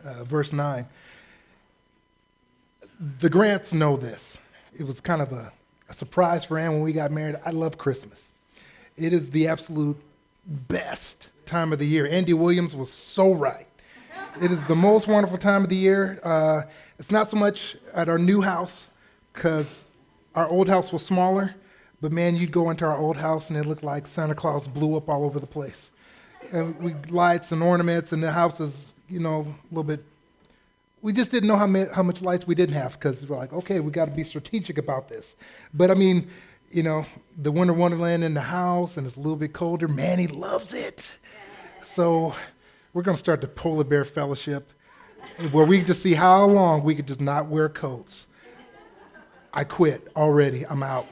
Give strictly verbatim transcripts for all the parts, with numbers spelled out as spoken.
uh, verse nine. The Grants know this. It was kind of a, a surprise for Ann when we got married. I love Christmas. It is the absolute best time of the year. Andy Williams was so right. It is the most wonderful time of the year. Uh, it's not so much at our new house because our old house was smaller, but man, you'd go into our old house and it looked like Santa Claus blew up all over the place. And we lights and ornaments, and the house is, you know, a little bit. We just didn't know how, many, how much lights we didn't have because we're like, okay, we got to be strategic about this. But I mean, you know, the Winter Wonderland in the house, and it's a little bit colder. Manny loves it. So we're going to start the Polar Bear Fellowship, where we just see how long we could just not wear coats. I quit already. I'm out.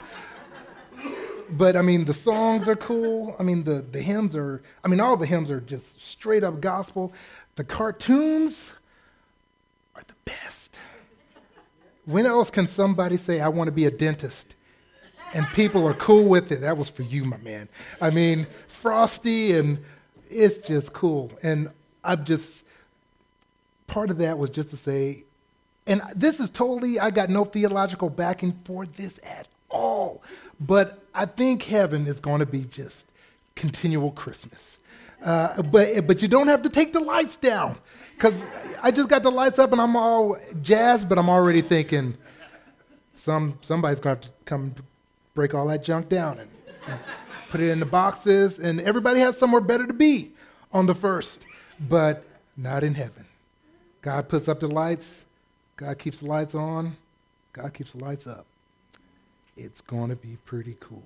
But, I mean, the songs are cool. I mean, the, the hymns are, I mean, all the hymns are just straight up gospel. The cartoons are the best. When else can somebody say, I want to be a dentist? And people are cool with it. That was for you, my man. I mean, Frosty, and it's just cool. And I'm just, part of that was just to say, and this is totally, I got no theological backing for this at all. But I think heaven is going to be just continual Christmas. Uh, but but you don't have to take the lights down, because I just got the lights up and I'm all jazzed, but I'm already thinking some somebody's going to have to come break all that junk down and, and put it in the boxes, and everybody has somewhere better to be on the first, but not in heaven. God puts up the lights. God keeps the lights on. God keeps the lights up. It's going to be pretty cool.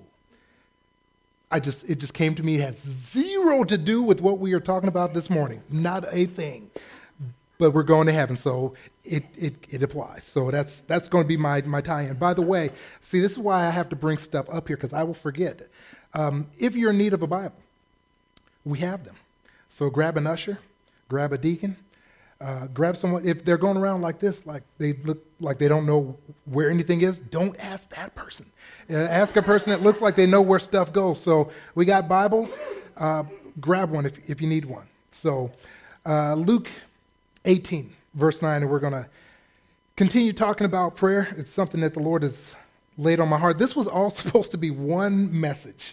I just, it just came to me. It has zero to do with what we are talking about this morning. Not a thing. But we're going to heaven, so it it, it applies. So that's that's going to be my, my tie-in. By the way, see, this is why I have to bring stuff up here, because I will forget. Um, if you're in need of a Bible, we have them. So grab an usher, grab a deacon, uh, grab someone. If they're going around like this, like they look like they don't know where anything is, don't ask that person. Uh, ask a person that looks like they know where stuff goes. So we got Bibles. Uh, grab one if, if you need one. So uh, Luke eighteen, verse nine, and we're going to continue talking about prayer. It's something that the Lord has laid on my heart. This was all supposed to be one message.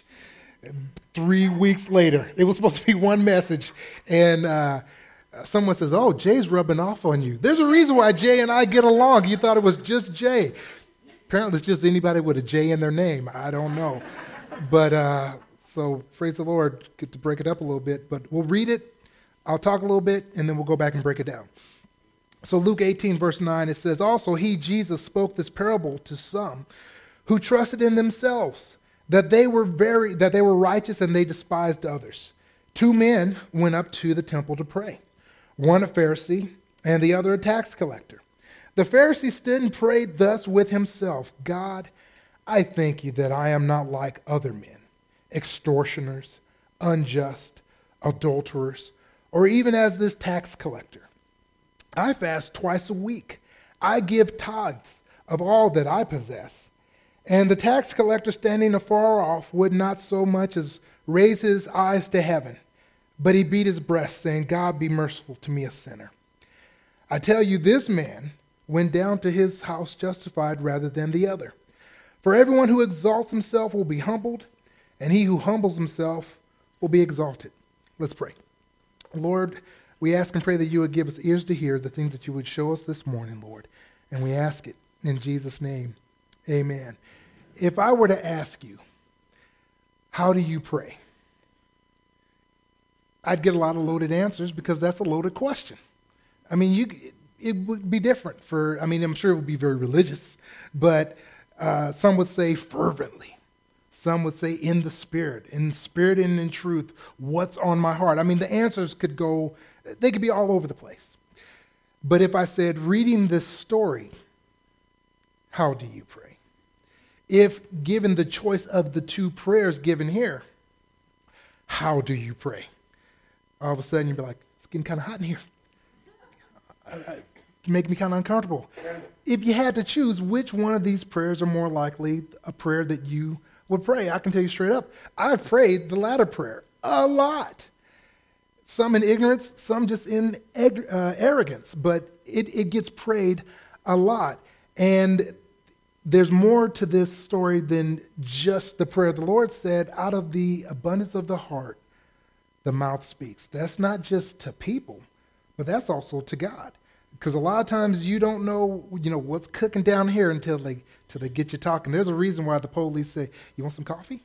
Three weeks later, it was supposed to be one message, and uh, someone says, oh, Jay's rubbing off on you. There's a reason why Jay and I get along. You thought it was just Jay. Apparently it's just anybody with a J in their name. I don't know. But uh, so praise the Lord, get to break it up a little bit, but we'll read it. I'll talk a little bit, and then we'll go back and break it down. So Luke eighteen, verse nine, it says, also he, Jesus, spoke this parable to some who trusted in themselves, that they were very that they were righteous, and they despised others. Two men went up to the temple to pray, one a Pharisee and the other a tax collector. The Pharisee stood and prayed thus with himself, God, I thank you that I am not like other men, extortioners, unjust, adulterers, or even as this tax collector. I fast twice a week. I give tithes of all that I possess. And the tax collector, standing afar off, would not so much as raise his eyes to heaven, but he beat his breast, saying, God, be merciful to me, a sinner. I tell you, this man went down to his house justified rather than the other. For everyone who exalts himself will be humbled, and he who humbles himself will be exalted. Let's pray. Lord, we ask and pray that you would give us ears to hear the things that you would show us this morning, Lord. And we ask it in Jesus' name. Amen. If I were to ask you, how do you pray? I'd get a lot of loaded answers, because that's a loaded question. I mean, you, it would be different for, I mean, I'm sure it would be very religious, but uh, some would say fervently. Some would say in the Spirit, in spirit and in truth, what's on my heart. I mean, the answers could go, they could be all over the place. But if I said, reading this story, how do you pray? If given the choice of the two prayers given here, how do you pray? All of a sudden you'd be like, it's getting kind of hot in here. I, I, make me kind of uncomfortable. If you had to choose, which one of these prayers are more likely a prayer that you would pray? I can tell you straight up, I've prayed the latter prayer a lot. some in ignorance, some just in eg- uh, arrogance, but it, it gets prayed a lot. And there's more to this story than just the prayer. The Lord said, out of the abundance of the heart, the mouth speaks. That's not just to people, but that's also to God. Because a lot of times you don't know, you know, what's cooking down here until they, until they get you talking. There's a reason why the police say, you want some coffee?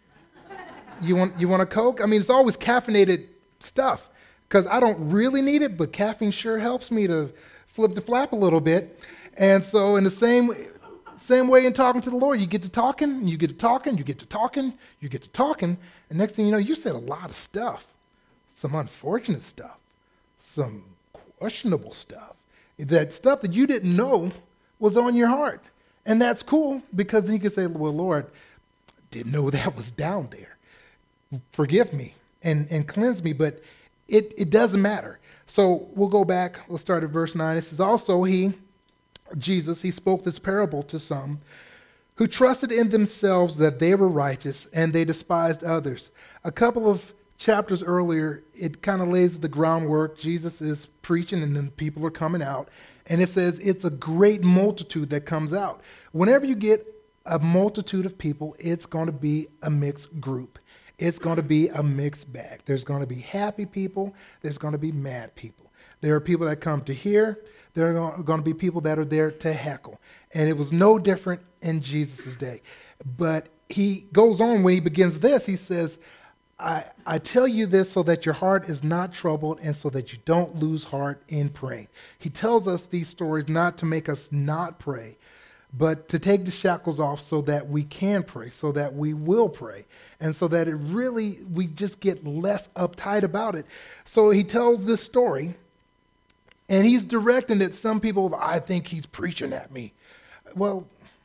You want, you want a Coke? I mean, it's always caffeinated stuff. Because I don't really need it, but caffeine sure helps me to flip the flap a little bit. And so in the same same way in talking to the Lord, you get to talking, you get to talking, you get to talking, you get to talking, and next thing you know, you said a lot of stuff. Some unfortunate stuff, some questionable stuff, that stuff that you didn't know was on your heart. And that's cool, because then you can say, well, Lord, didn't know that was down there. Forgive me and, and cleanse me, but it, it doesn't matter. So we'll go back, we'll start at verse nine. It says, also he, Jesus, he spoke this parable to some who trusted in themselves that they were righteous and they despised others. A couple of chapters earlier, it kind of lays the groundwork. Jesus is preaching and then people are coming out. And it says it's a great multitude that comes out. Whenever you get a multitude of people, it's going to be a mixed group. It's going to be a mixed bag. There's going to be happy people. There's going to be mad people. There are people that come to hear. There are going to be people that are there to heckle. And it was no different in Jesus' day. But he goes on when he begins this. He says, I, I tell you this so that your heart is not troubled and so that you don't lose heart in praying. He tells us these stories not to make us not pray, but to take the shackles off so that we can pray, so that we will pray, and so that it really, we just get less uptight about it. So he tells this story, and he's directing it. Some people, I think he's preaching at me. Well,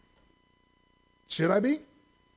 should I be?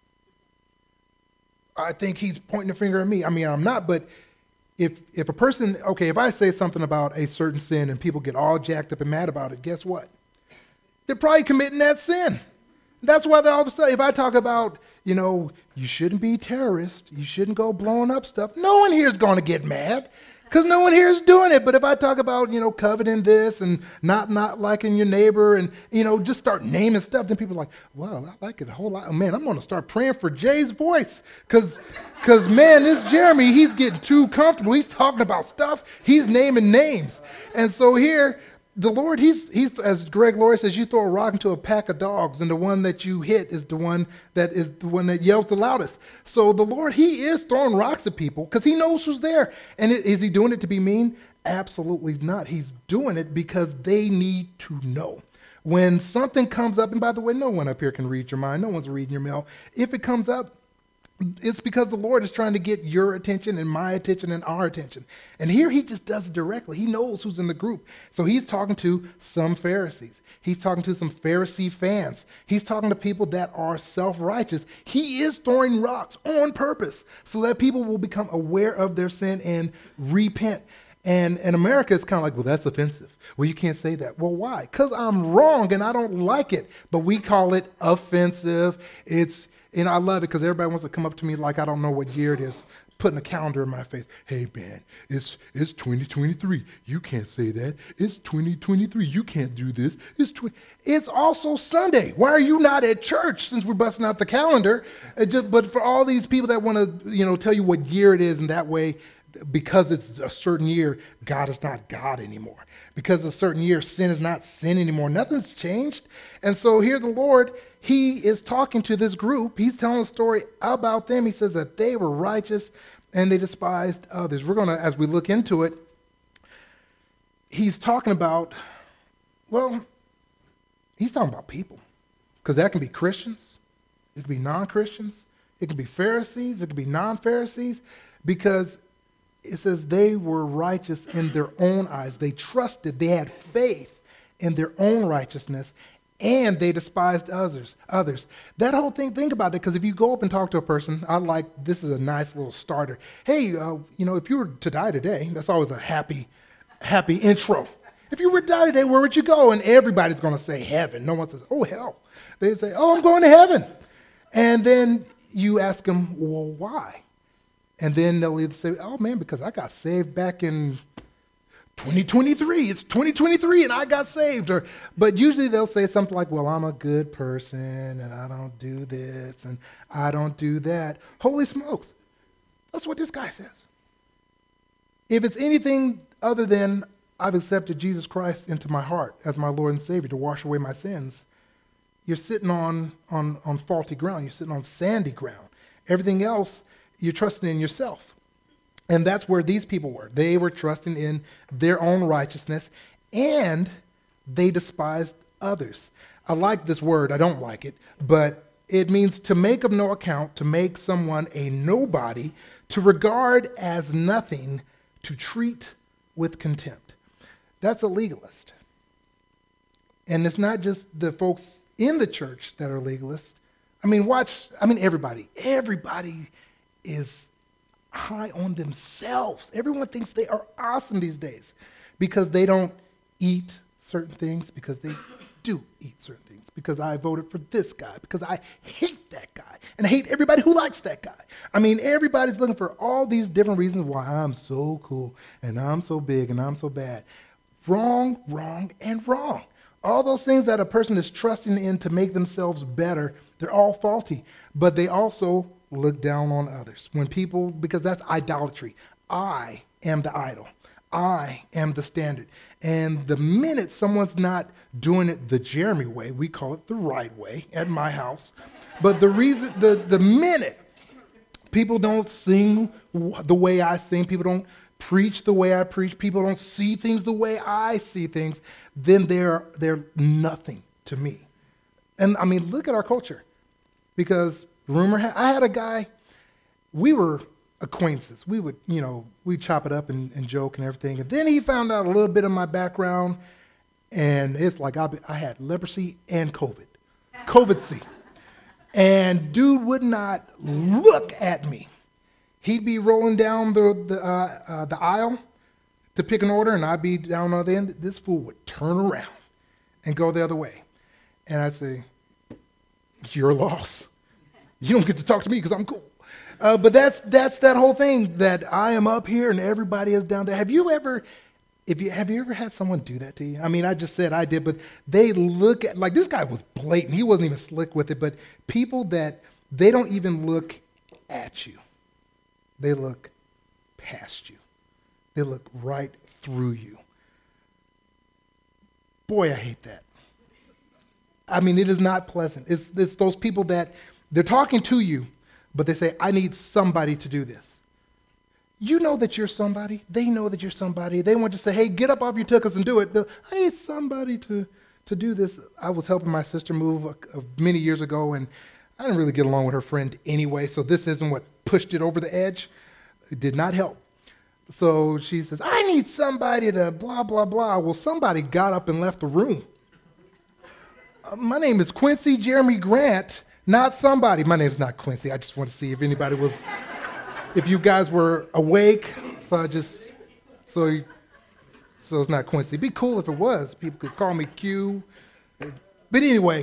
I think he's pointing a finger at me. I mean, I'm not, but if if a person, okay, if I say something about a certain sin and people get all jacked up and mad about it, guess what? They're probably committing that sin. That's why they're all of a sudden, if I talk about, you know, you shouldn't be terrorist, you shouldn't go blowing up stuff, no one here is going to get mad because no one here is doing it. But if I talk about, you know, coveting this and not not liking your neighbor and, you know, just start naming stuff, then people are like, well, I like it a whole lot. Man, I'm going to start praying for Jay's voice because, because man, this Jeremy, he's getting too comfortable. He's talking about stuff. He's naming names. And so here, the Lord, he's, he's, as Greg Laurie says, you throw a rock into a pack of dogs, and the one that you hit is the one that is the one that yells the loudest. So the Lord, he is throwing rocks at people because he knows who's there. And it, is he doing it to be mean? Absolutely not. He's doing it because they need to know. When something comes up, and by the way, no one up here can read your mind. No one's reading your mail. If it comes up, it's because the Lord is trying to get your attention and my attention and our attention. And here he just does it directly. He knows who's in the group. So he's talking to some Pharisees. He's talking to some Pharisee fans. He's talking to people that are self-righteous. He is throwing rocks on purpose so that people will become aware of their sin and repent. And in America, it's kind of like, well, that's offensive. Well, you can't say that. Well, why? Because I'm wrong and I don't like it. But we call it offensive. It's You know, I love it because everybody wants to come up to me like I don't know what year it is, putting a calendar in my face. Hey, man, it's it's twenty twenty-three. You can't say that. It's twenty twenty-three. You can't do this. It's tw- It's also Sunday. Why are you not at church since we're busting out the calendar? It just, but for all these people that want to, you know, tell you what year it is, and that way, because it's a certain year, God is not God anymore. Because a certain year, sin is not sin anymore. Nothing's changed. And so here the Lord, he is talking to this group. He's telling a story about them. He says that they were righteous and they despised others. We're going to, as we look into it, he's talking about, well, he's talking about people. Because that can be Christians. It can be non-Christians. It can be Pharisees. It can be non-Pharisees. Because it says they were righteous in their own eyes. They trusted, they had faith in their own righteousness, and they despised others. Others. That whole thing, think about it, because if you go up and talk to a person, I like, this is a nice little starter. Hey, uh, you know, if you were to die today, that's always a happy, happy intro. If you were to die today, where would you go? And everybody's going to say heaven. No one says, oh, hell. They say, oh, I'm going to heaven. And then you ask them, well, why? And then they'll either say, oh man, because I got saved back in twenty twenty-three. It's twenty twenty-three and I got saved. Or, but usually they'll say something like, well, I'm a good person and I don't do this and I don't do that. Holy smokes. That's what this guy says. If it's anything other than I've accepted Jesus Christ into my heart as my Lord and Savior to wash away my sins, you're sitting on, on, on faulty ground. You're sitting on sandy ground. Everything else, you're trusting in yourself. And that's where these people were. They were trusting in their own righteousness, and they despised others. I like this word. I don't like it, but it means to make of no account, to make someone a nobody, to regard as nothing, to treat with contempt. That's a legalist. And it's not just the folks in the church that are legalists. I mean, watch, I mean, everybody, everybody is high on themselves. Everyone thinks they are awesome these days because they don't eat certain things, because they do eat certain things, because I voted for this guy, because I hate that guy, and I hate everybody who likes that guy. I mean, everybody's looking for all these different reasons why I'm so cool, and I'm so big, and I'm so bad. Wrong, wrong, and wrong. All those things that a person is trusting in to make themselves better, they're all faulty, but they also look down on others. When people, because that's idolatry. I am the idol. I am the standard. And the minute someone's not doing it the Jeremy way, we call it the right way at my house. But the reason, the, the minute people don't sing the way I sing, people don't preach the way I preach, people don't see things the way I see things, then they're, they're nothing to me. And I mean, look at our culture. Because rumor, ha- I had a guy, we were acquaintances. We would, you know, we'd chop it up and, and joke and everything. And then he found out a little bit of my background, and it's like I, I had leprosy and COVID. COVID-C. And dude would not look at me. He'd be rolling down the the, uh, uh, the aisle to pick an order, and I'd be down on the end. This fool would turn around and go the other way. And I'd say, your loss. You don't get to talk to me because I'm cool. Uh, but that's that's that whole thing that I am up here and everybody is down there. Have you ever, if you have you ever had someone do that to you? I mean, I just said I did, but they look at, like this guy was blatant. He wasn't even slick with it, but people that, they don't even look at you. They look past you. They look right through you. Boy, I hate that. I mean, it is not pleasant. It's, it's those people that they're talking to you, but they say, I need somebody to do this. You know that you're somebody. They know that you're somebody. They want to say, hey, get up off your tuchus and do it. They'll, I need somebody to, to do this. I was helping my sister move a, a, many years ago, and I didn't really get along with her friend anyway, so this isn't what pushed it over the edge. It did not help. So she says, I need somebody to blah, blah, blah. Well, somebody got up and left the room. Uh, my name is Quincy Jeremy Grant, not somebody. My name's not Quincy. I just want to see if anybody was, if you guys were awake. So I just, so, so it's not Quincy. It'd be cool if it was. People could call me Q. But anyway,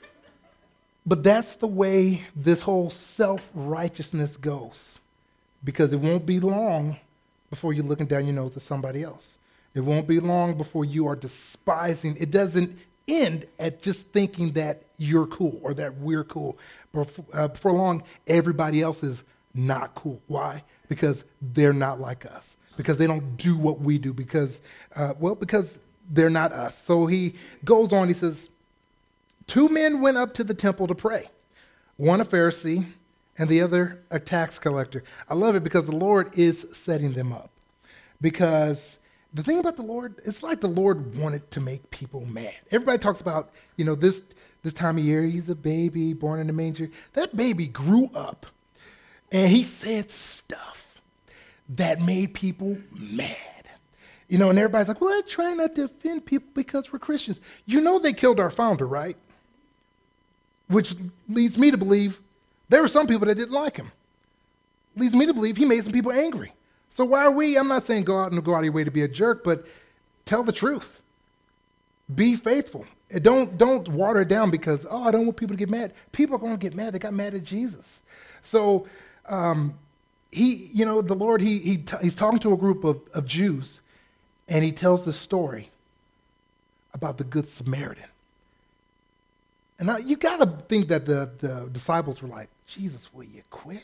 but that's the way this whole self-righteousness goes. Because it won't be long before you're looking down your nose at somebody else. It won't be long before you are despising. It doesn't end at just thinking that you're cool or that we're cool. Before, uh, before long, everybody else is not cool. Why? Because they're not like us. Because they don't do what we do. Because, uh, well, because they're not us. So he goes on, he says, two men went up to the temple to pray. One a Pharisee, and the other a tax collector. I love it because the Lord is setting them up. Because the thing about the Lord, it's like the Lord wanted to make people mad. Everybody talks about, you know, this, this time of year, he's a baby born in a manger. That baby grew up, and he said stuff that made people mad. You know, and everybody's like, well, I try not to offend people because we're Christians. You know they killed our founder, right? Which leads me to believe there were some people that didn't like him. Leads me to believe he made some people angry. So why are we, I'm not saying go out and go out of your way to be a jerk, but tell the truth. Be faithful. And don't, don't water it down because, oh, I don't want people to get mad. People are going to get mad. They got mad at Jesus. So um, he, you know, the Lord, he, he t- he's talking to a group of, of Jews, and he tells this story about the Good Samaritan. And now you got to think that the, the disciples were like, Jesus, will you quit?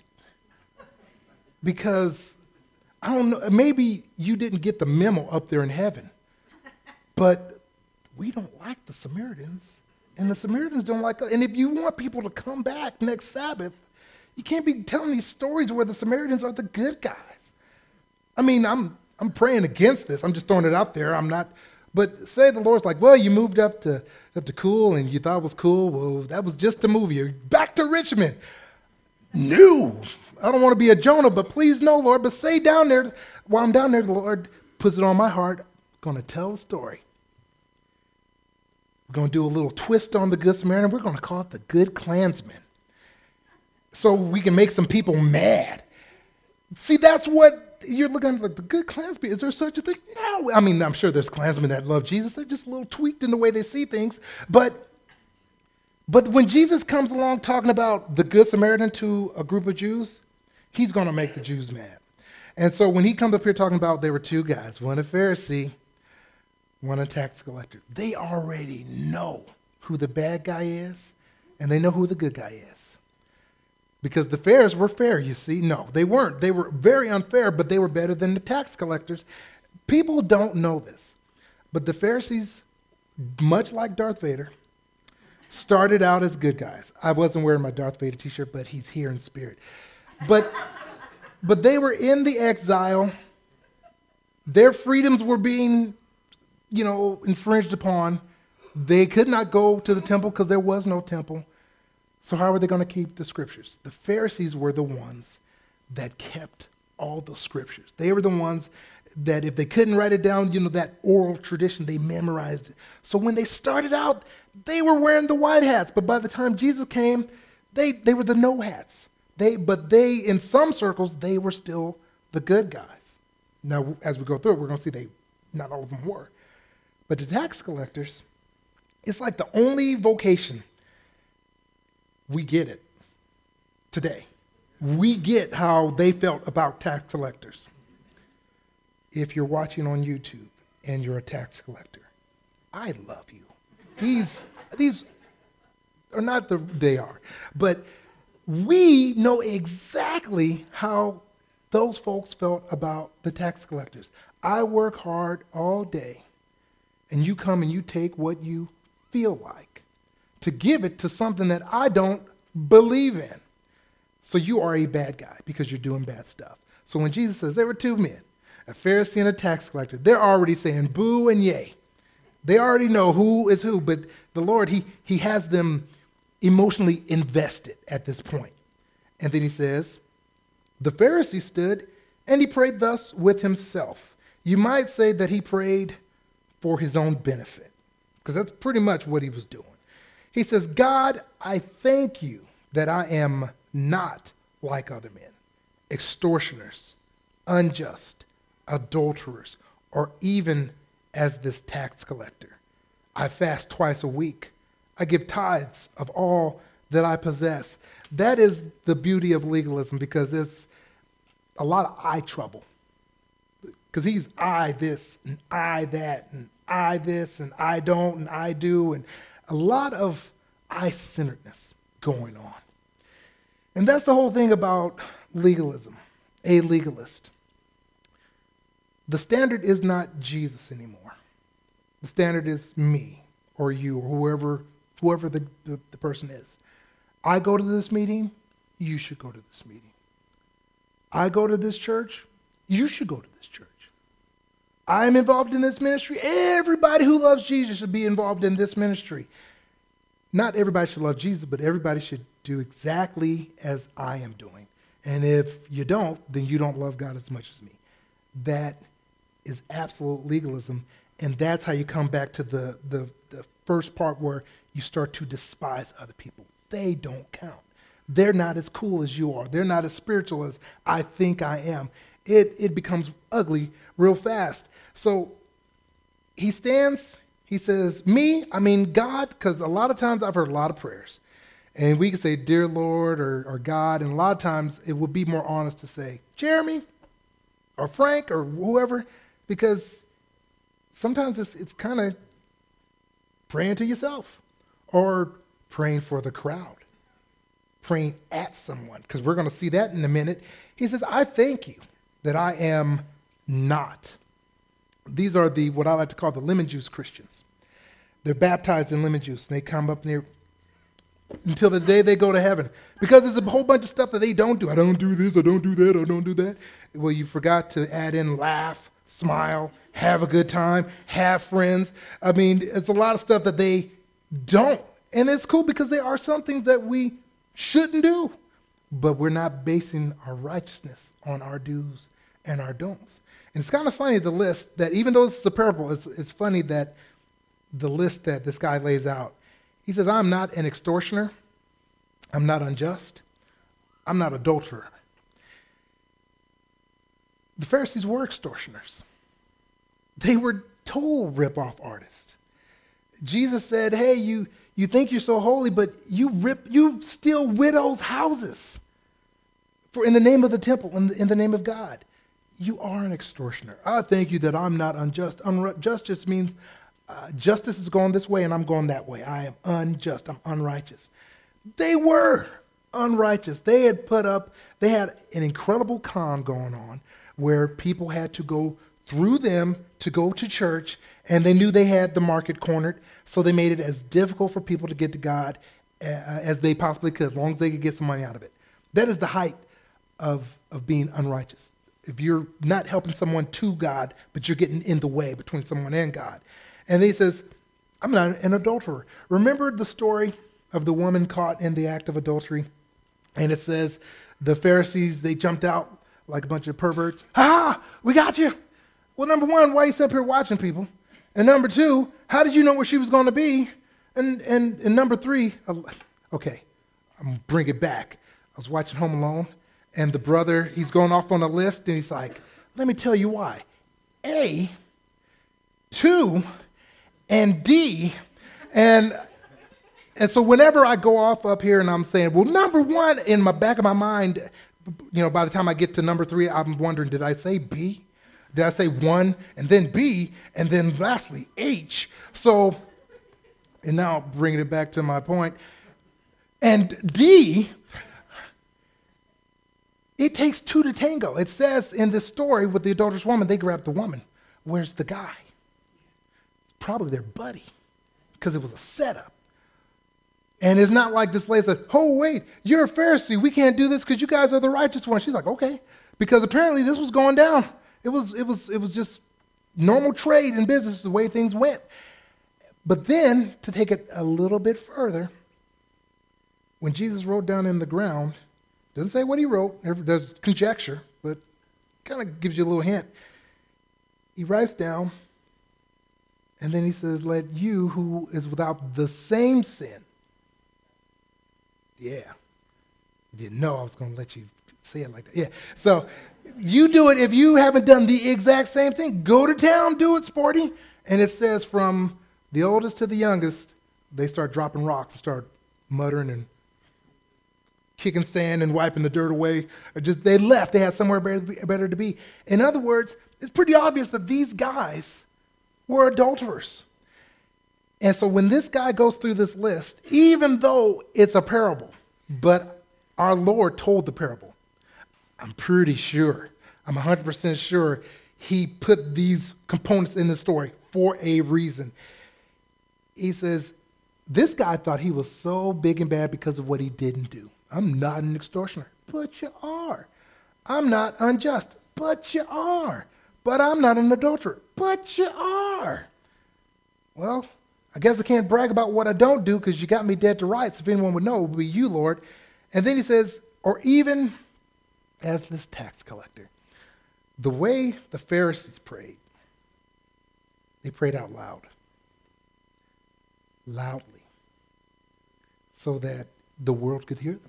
Because, I don't know, maybe you didn't get the memo up there in heaven, but we don't like the Samaritans, and the Samaritans don't like us. And if you want people to come back next Sabbath, you can't be telling these stories where the Samaritans are the good guys. I mean, I'm I'm praying against this. I'm just throwing it out there. I'm not, but say the Lord's like, well, you moved up to up to cool and you thought it was cool. Well, that was just a movie. You're back to Richmond. No, I don't want to be a Jonah, but please no, Lord. But say down there, while I'm down there, the Lord puts it on my heart. I'm going to tell a story. We're going to do a little twist on the Good Samaritan. We're going to call it the Good Klansman, so we can make some people mad. See, that's what you're looking at, like the Good Klansman. Is there such a thing? No. I mean, I'm sure there's Klansmen that love Jesus. They're just a little tweaked in the way they see things. But, but when Jesus comes along talking about the Good Samaritan to a group of Jews, he's going to make the Jews mad. And so when he comes up here talking about there were two guys, one a Pharisee, one a tax collector, they already know who the bad guy is, and they know who the good guy is. Because the Pharisees were fair, you see. No, they weren't. They were very unfair, but they were better than the tax collectors. People don't know this. But the Pharisees, much like Darth Vader, started out as good guys. I wasn't wearing my Darth Vader t-shirt, but he's here in spirit. But, but they were in the exile. Their freedoms were being, you know, infringed upon. They could not go to the temple because there was no temple. So how are they going to keep the scriptures? The Pharisees were the ones that kept all the scriptures. They were the ones that if they couldn't write it down, you know, that oral tradition, they memorized it. So when they started out, they were wearing the white hats. But by the time Jesus came, they, they were the no hats. They, but they, in some circles, they were still the good guys. Now, as we go through it, we're going to see they, not all of them were. But the tax collectors, it's like the only vocation we get it today. We get how they felt about tax collectors. If you're watching on YouTube and you're a tax collector, I love you. These, these are not the, they are. But we know exactly how those folks felt about the tax collectors. I work hard all day, and you come and you take what you feel like to give it to something that I don't believe in. So you are a bad guy because you're doing bad stuff. So when Jesus says there were two men, a Pharisee and a tax collector, they're already saying boo and yay. They already know who is who, but the Lord, he, he has them emotionally invested at this point. And then he says, the Pharisee stood and he prayed thus with himself. You might say that he prayed for his own benefit, because that's pretty much what he was doing. He says, God, I thank you that I am not like other men, extortioners, unjust, adulterers, or even as this tax collector. I fast twice a week. I give tithes of all that I possess. That is the beauty of legalism, because there's a lot of I trouble. Because he's I this and I that and I this and I don't and I do, and a lot of I-centeredness going on. And that's the whole thing about legalism, a legalist. The standard is not Jesus anymore. The standard is me or you or whoever whoever the, the, the person is. I go to this meeting, you should go to this meeting. I go to this church, you should go to this church. I'm involved in this ministry. Everybody who loves Jesus should be involved in this ministry. Not everybody should love Jesus, but everybody should do exactly as I am doing. And if you don't, then you don't love God as much as me. That is absolute legalism. And that's how you come back to the, the, the first part where you start to despise other people. They don't count. They're not as cool as you are. They're not as spiritual as I think I am. It, it becomes ugly real fast. So he stands, he says, me, I mean God, because a lot of times I've heard a lot of prayers. And we can say, dear Lord, or, or God, and a lot of times it would be more honest to say, Jeremy, or Frank, or whoever, because sometimes it's, it's kind of praying to yourself, or praying for the crowd, praying at someone, because we're going to see that in a minute. He says, I thank you that I am not. These are the, what I like to call the lemon juice Christians. They're baptized in lemon juice, and they come up near until the day they go to heaven. Because there's a whole bunch of stuff that they don't do. I don't do this, I don't do that, I don't do that. Well, you forgot to add in laugh, smile, have a good time, have friends. I mean, it's a lot of stuff that they don't. And it's cool because there are some things that we shouldn't do. But we're not basing our righteousness on our do's and our don'ts. And it's kind of funny, the list that, even though it's a parable, it's, it's funny that the list that this guy lays out. He says, I'm not an extortioner. I'm not unjust. I'm not adulterer. The Pharisees were extortioners. They were total rip-off artists. Jesus said, hey, you, you think you're so holy, but you rip, you steal widows' houses for in the name of the temple, in the, in the name of God. You are an extortioner. I thank you that I'm not unjust. Unjust just means Uh, justice is going this way and I'm going that way. I am unjust. I'm unrighteous. They were unrighteous. They had put up, they had an incredible con going on where people had to go through them to go to church, and they knew they had the market cornered, so they made it as difficult for people to get to God uh, as they possibly could, as long as they could get some money out of it. That is the height of, of being unrighteous. If you're not helping someone to God, but you're getting in the way between someone and God. And he says, I'm not an adulterer. Remember the story of the woman caught in the act of adultery? And it says the Pharisees, they jumped out like a bunch of perverts. Ha! We got you. Well, number one, why are you sitting up here watching people? And number two, how did you know where she was going to be? And, and, and number three, uh, okay, I'm going to bring it back. I was watching Home Alone, and the brother, he's going off on a list, and he's like, let me tell you why. A, two, and D, and and so whenever I go off up here and I'm saying, well, number one, in my back of my mind, you know, by the time I get to number three, I'm wondering, did I say B? Did I say one, and then B, and then lastly, H? So, and now bringing it back to my point, and D, it takes two to tango. It says in this story with the adulterous woman, they grabbed the woman. Where's the guy? Probably their buddy, because it was a setup. And it's not like this lady said, oh, wait, you're a Pharisee. We can't do this because you guys are the righteous ones. She's like, okay. Because apparently this was going down. It was, it was, it was just normal trade and business, the way things went. But then, to take it a little bit further, when Jesus wrote down in the ground, doesn't say what he wrote. There's conjecture, but kind of gives you a little hint. He writes down, and then he says, let you who is without the same sin. Yeah. You didn't know I was going to let you say it like that. Yeah. So you do it if you haven't done the exact same thing. Go to town, do it, sporty. And it says from the oldest to the youngest, they start dropping rocks and start muttering and kicking sand and wiping the dirt away. Or just they left. They had somewhere better, better to be. In other words, it's pretty obvious that these guys were adulterers. And so when this guy goes through this list, even though it's a parable, but our Lord told the parable, I'm pretty sure, I'm one hundred percent sure he put these components in the story for a reason. He says, this guy thought he was so big and bad because of what he didn't do. I'm not an extortioner, but you are. I'm not unjust, but you are. But I'm not an adulterer, but you are. Well, I guess I can't brag about what I don't do because you got me dead to rights. If anyone would know, it would be you, Lord. And then he says, or even as this tax collector. The way the Pharisees prayed, they prayed out loud. Loudly. So that the world could hear them.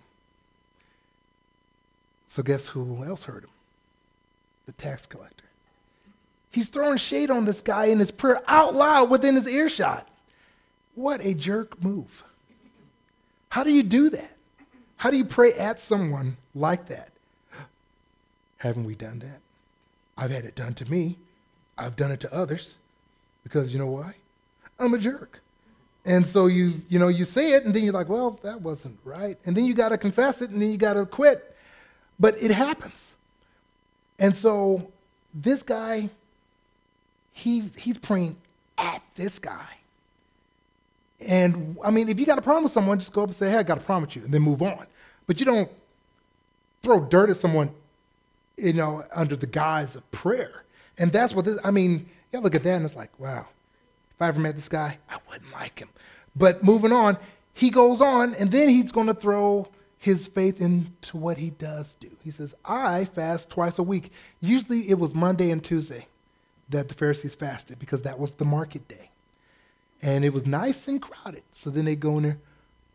So guess who else heard him? The tax collector. He's throwing shade on this guy in his prayer out loud within his earshot. What a jerk move. How do you do that? How do you pray at someone like that? Haven't we done that? I've had it done to me. I've done it to others. Because you know why? I'm a jerk. And so you, you know, you say it, and then you're like, well, that wasn't right. And then you got to confess it, and then you got to quit. But it happens. And so this guy, he, he's praying at this guy. And, I mean, if you got a problem with someone, just go up and say, hey, I got a problem with you, and then move on. But you don't throw dirt at someone, you know, under the guise of prayer. And that's what this, I mean, you look at that, and it's like, wow. If I ever met this guy, I wouldn't like him. But moving on, he goes on, and then he's going to throw his faith into what he does do. He says, I fast twice a week. Usually it was Monday and Tuesday that the Pharisees fasted because that was the market day. And it was nice and crowded. So then they go in there,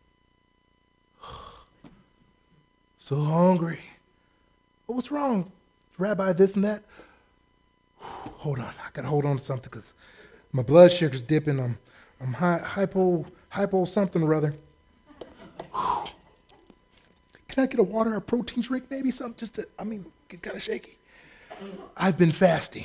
so hungry. Oh, what's wrong, Rabbi, this and that? Hold on, I got to hold on to something because my blood sugar's dipping. I'm, I'm hy- hypo, hypo something or other. Can I get a water, a protein drink, maybe something just to, I mean, get kind of shaky. I've been fasting,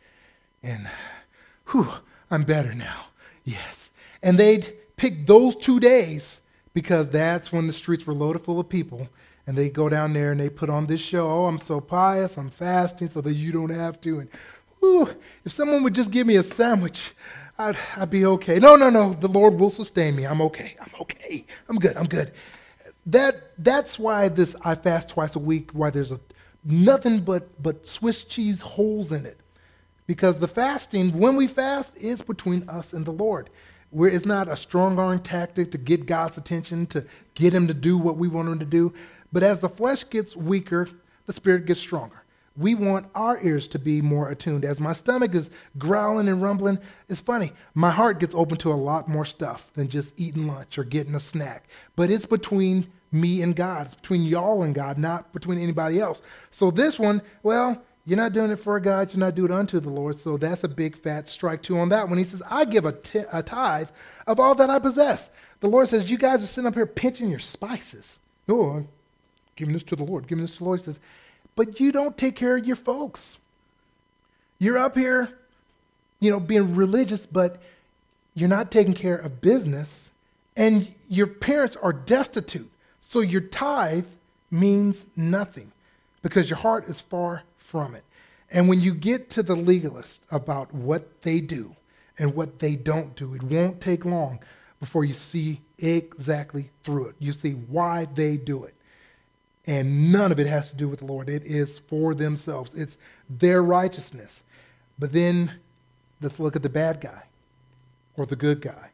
and whew, I'm better now. Yes. And they'd pick those two days because that's when the streets were loaded full of people. And they go down there and they put on this show. Oh, I'm so pious, I'm fasting so that you don't have to. And whew, if someone would just give me a sandwich, I'd, I'd be okay. No, no, no, the Lord will sustain me. I'm okay. I'm okay. I'm good. I'm good. That that's why this I fast twice a week, why there's a nothing but but Swiss cheese holes in it. Because the fasting, when we fast, is between us and the Lord. Where it's not a strong arm tactic to get God's attention, to get him to do what we want him to do. But as the flesh gets weaker, the spirit gets stronger. We want our ears to be more attuned. As my stomach is growling and rumbling, it's funny. My heart gets open to a lot more stuff than just eating lunch or getting a snack. But it's between me and God. It's between y'all and God, not between anybody else. So this one, well, you're not doing it for God. You're not doing it unto the Lord. So that's a big fat strike two on that one. He says, I give a, t- a tithe of all that I possess. The Lord says, you guys are sitting up here pinching your spices. Oh, I'm giving this to the Lord. Giving this to the Lord. He says, but you don't take care of your folks. You're up here, you know, being religious, but you're not taking care of business, and your parents are destitute. So your tithe means nothing because your heart is far from it. And when you get to the legalist about what they do and what they don't do, it won't take long before you see exactly through it. You see why they do it. And none of it has to do with the Lord. It is for themselves. It's their righteousness. But then let's look at the bad guy or the good guy.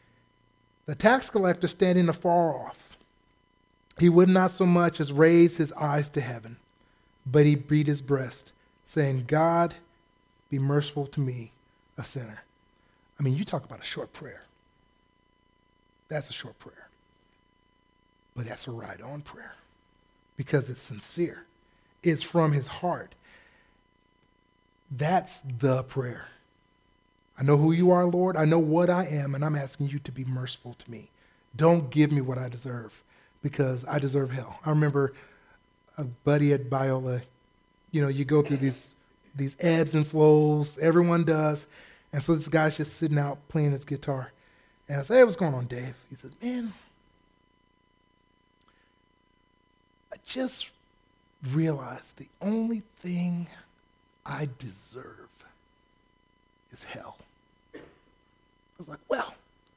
The tax collector standing afar off. He would not so much as raise his eyes to heaven, but he beat his breast, saying, God, be merciful to me, a sinner. I mean, you talk about a short prayer. That's a short prayer. But that's a right-on prayer. Because it's sincere. It's from his heart. That's the prayer. I know who you are, Lord. I know what I am, and I'm asking you to be merciful to me. Don't give me what I deserve, because I deserve hell. I remember a buddy at Biola, you know, you go through these, these ebbs and flows. Everyone does. And so this guy's just sitting out playing his guitar. And I say, hey, what's going on, Dave? He says, man, I just realized the only thing I deserve is hell. I was like, well,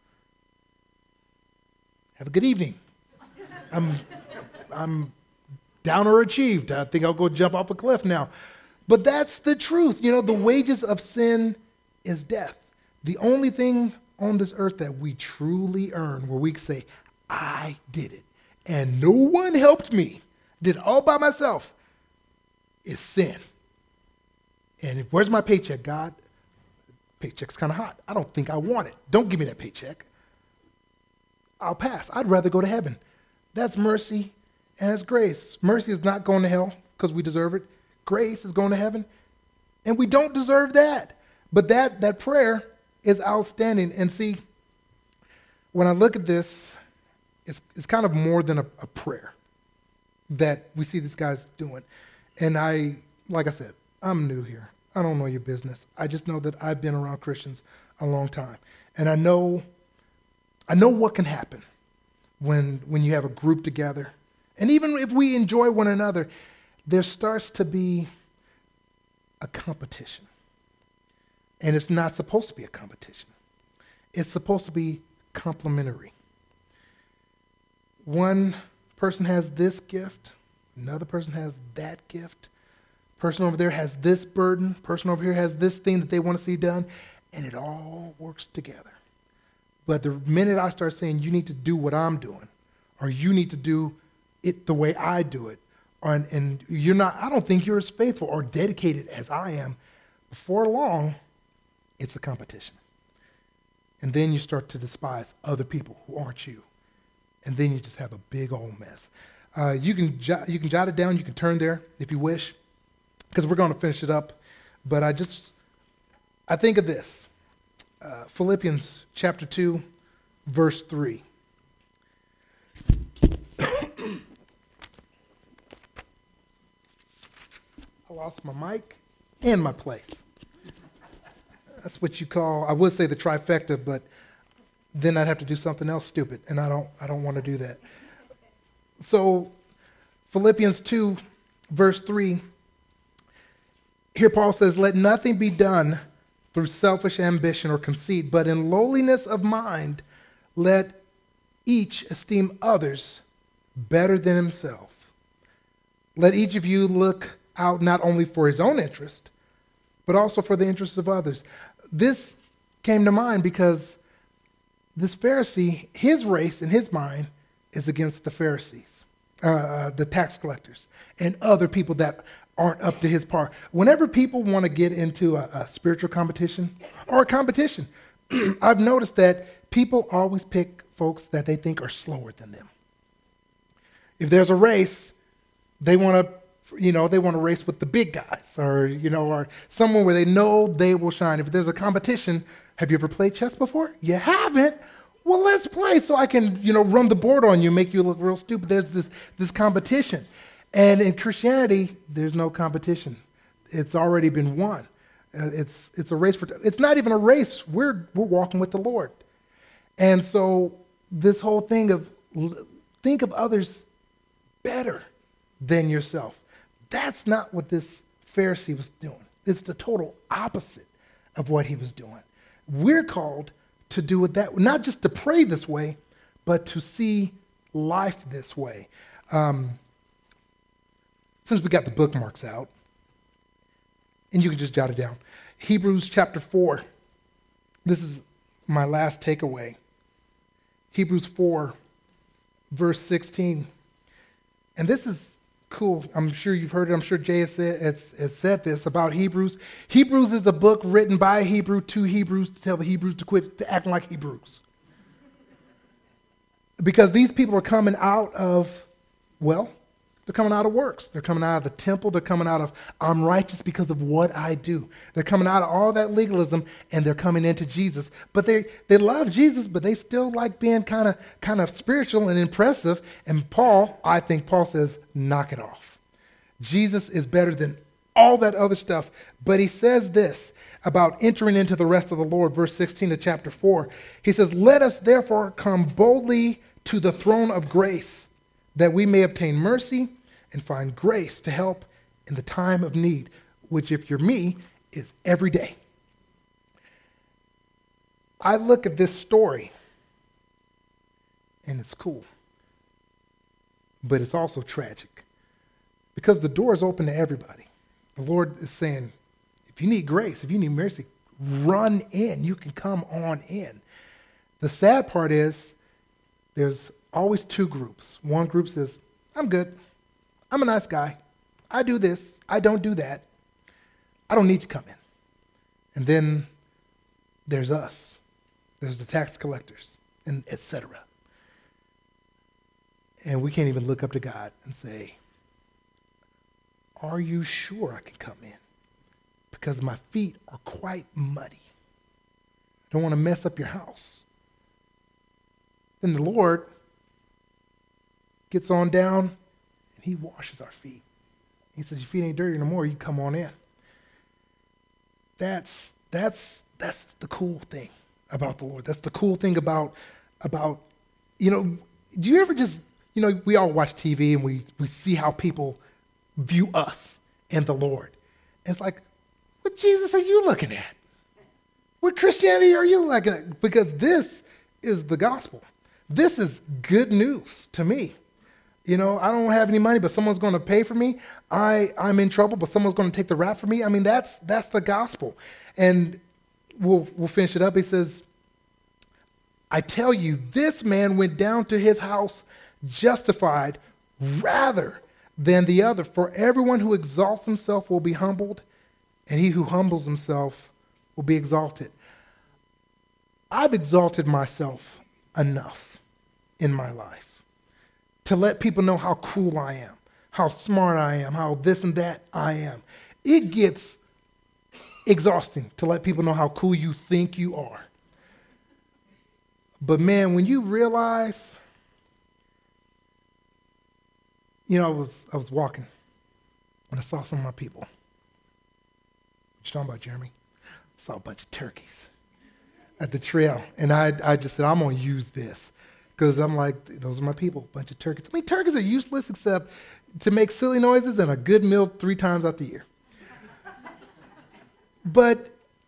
have a good evening. I'm, I'm down or achieved. I think I'll go jump off a cliff now. But that's the truth. You know, the wages of sin is death. The only thing on this earth that we truly earn, where we can say, I did it, and no one helped me, did it all by myself, is sin. And where's my paycheck, God? Paycheck's kind of hot. I don't think I want it. Don't give me that paycheck. I'll pass. I'd rather go to heaven. That's mercy and that's grace. Mercy is not going to hell because we deserve it. Grace is going to heaven. And we don't deserve that. But that, that prayer is outstanding. And see, when I look at this, it's, it's kind of more than a, a prayer that we see these guys doing. And I, like I said, I'm new here. I don't know your business. I just know that I've been around Christians a long time. And I know, I know what can happen when, when you have a group together. And even if we enjoy one another, there starts to be a competition. And it's not supposed to be a competition. It's supposed to be complementary. One person has this gift, another person has that gift. Person over there has this burden, person over here has this thing that they want to see done, and it all works together. But the minute I start saying you need to do what I'm doing, or you need to do it the way I do it, or, and you're not, I don't think you're as faithful or dedicated as I am, before long, it's a competition. And then you start to despise other people who aren't you. And then you just have a big old mess. Uh, you can j- you can jot it down. You can turn there if you wish, because we're going to finish it up. But I just, I think of this. Uh, Philippians chapter two, verse three. I lost my mic and my place. That's what you call, I would say the trifecta, but then I'd have to do something else stupid, and I don't I don't want to do that. So Philippians two, verse three, here Paul says, let nothing be done through selfish ambition or conceit, but in lowliness of mind, let each esteem others better than himself. Let each of you look out not only for his own interest, but also for the interests of others. This came to mind because this Pharisee, his race in his mind is against the Pharisees, uh, the tax collectors, and other people that aren't up to his par. Whenever people want to get into a, a spiritual competition or a competition, I've noticed that people always pick folks that they think are slower than them. If there's a race, they want to You know, they want to race with the big guys, or, you know, or someone where they know they will shine. If there's a competition, have you ever played chess before? You haven't? Well, let's play so I can, you know, run the board on you, make you look real stupid. There's this, this competition. And in Christianity, there's no competition. It's already been won. Uh, it's it's a race for, it's not even a race. We're, we're walking with the Lord. And so this whole thing of, think of others better than yourself. That's not what this Pharisee was doing. It's the total opposite of what he was doing. We're called to do it that way, not just to pray this way, but to see life this way. Um, since we got the bookmarks out, and you can just jot it down. Hebrews chapter four. This is my last takeaway. Hebrews four, verse sixteen. And this is cool. I'm sure you've heard it. I'm sure Jay has said, has, has said this about Hebrews. Hebrews is a book written by a Hebrew to Hebrews to tell the Hebrews to quit to acting like Hebrews. Because these people are coming out of, well, they're coming out of works. They're coming out of the temple. They're coming out of, I'm righteous because of what I do. They're coming out of all that legalism, and they're coming into Jesus. But they they love Jesus, but they still like being kind of kind of spiritual and impressive. And Paul, I think Paul says, knock it off. Jesus is better than all that other stuff. But he says this about entering into the rest of the Lord, verse sixteen of chapter four. He says, let us therefore come boldly to the throne of grace, that we may obtain mercy and find grace to help in the time of need, which, if you're me, is every day. I look at this story, and it's cool, but it's also tragic, because the door is open to everybody. The Lord is saying, if you need grace, if you need mercy, run in. You can come on in. The sad part is there's always two groups. One group says, I'm good. I'm a nice guy. I do this. I don't do that. I don't need to come in. And then there's us. There's the tax collectors, and et cetera. And we can't even look up to God and say, are you sure I can come in? Because my feet are quite muddy. I don't want to mess up your house. Then the Lord gets on down, and he washes our feet. He says, your feet ain't dirty no more. You come on in. That's that's that's the cool thing about the Lord. That's the cool thing about about you know. Do you ever just you know we all watch T V and we we see how people view us and the Lord. And it's like, what Jesus are you looking at? What Christianity are you looking at? Because this is the gospel. This is good news to me. You know, I don't have any money, but someone's going to pay for me. I, I'm in trouble, but someone's going to take the rap for me. I mean, that's that's the gospel. And we'll we'll finish it up. He says, I tell you, this man went down to his house justified rather than the other. For everyone who exalts himself will be humbled, and he who humbles himself will be exalted. I've exalted myself enough in my life to let people know how cool I am, how smart I am, how this and that I am. It gets exhausting to let people know how cool you think you are. But man, when you realize, you know, I was I was walking and I saw some of my people. What you talking about, Jeremy? I saw a bunch of turkeys at the trail. And I I just said, I'm going to use this. Because I'm like, those are my people, a bunch of turkeys. I mean, turkeys are useless except to make silly noises and a good meal three times out the year. But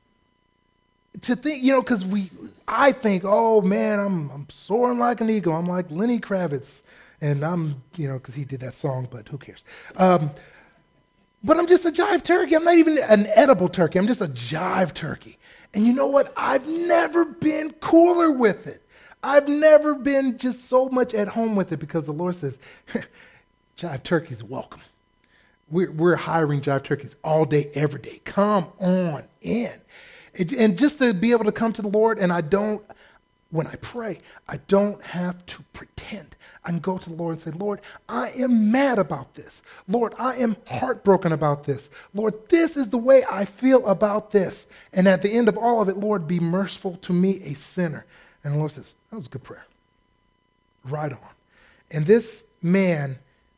to think, you know, because we, I think, oh man, I'm I'm soaring like an eagle. I'm like Lenny Kravitz. And I'm, you know, because he did that song, but who cares? Um, but I'm just a jive turkey. I'm not even an edible turkey. I'm just a jive turkey. And you know what? I've never been cooler with it. I've never been just so much at home with it because the Lord says, jive turkeys, welcome. We're, we're hiring jive turkeys all day, every day. Come on in. And, and just to be able to come to the Lord, and I don't, when I pray, I don't have to pretend. I can go to the Lord and say, Lord, I am mad about this. Lord, I am heartbroken about this. Lord, this is the way I feel about this. And at the end of all of it, Lord, be merciful to me, a sinner. And the Lord says, that was a good prayer. Right on. And this man,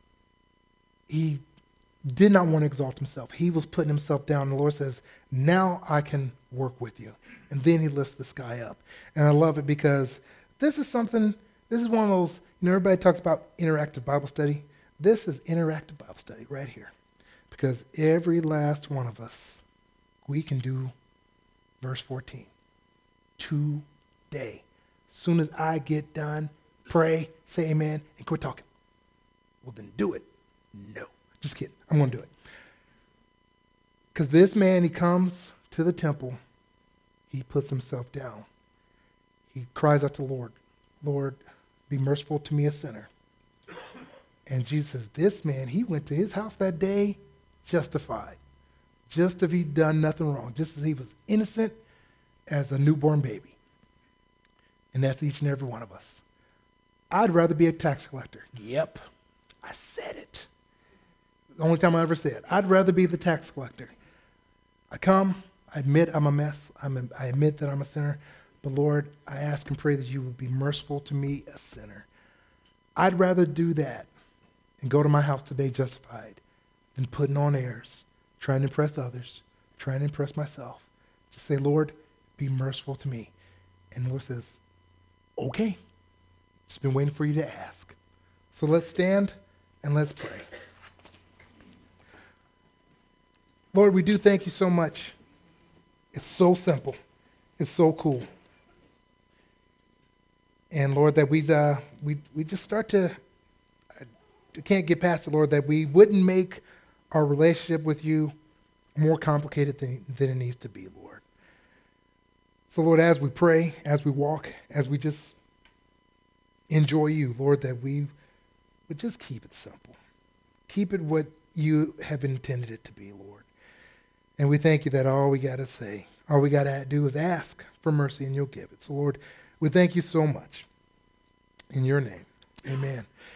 he did not want to exalt himself. He was putting himself down. And the Lord says, now I can work with you. And then he lifts this guy up. And I love it because this is something, this is one of those, you know, everybody talks about interactive Bible study. This is interactive Bible study right here. Because every last one of us, we can do verse fourteen. Today. As soon as I get done, pray, say amen, and quit talking. Well, then do it. No. Just kidding. I'm going to do it. Because this man, he comes to the temple. He puts himself down. He cries out to the Lord, Lord, be merciful to me, a sinner. And Jesus says, this man, he went to his house that day justified. Just as he'd done nothing wrong. Just as he was innocent as a newborn baby. And that's each and every one of us. I'd rather be a tax collector. Yep, I said it. The only time I ever said it. I'd rather be the tax collector. I come, I admit I'm a mess. I'm a, I admit that I'm a sinner. But Lord, I ask and pray that you would be merciful to me, a sinner. I'd rather do that and go to my house today justified than putting on airs, trying to impress others, trying to impress myself. Just say, Lord, be merciful to me. And the Lord says, okay, just been waiting for you to ask. So let's stand and let's pray. Lord, we do thank you so much. It's so simple. It's so cool. And Lord, that we uh, we we just start to, I can't get past it, Lord, that we wouldn't make our relationship with you more complicated than, than it needs to be, Lord. So, Lord, as we pray, as we walk, as we just enjoy you, Lord, that we would just keep it simple. Keep it what you have intended it to be, Lord. And we thank you that all we got to say, all we got to do is ask for mercy and you'll give it. So, Lord, we thank you so much. In your name, amen.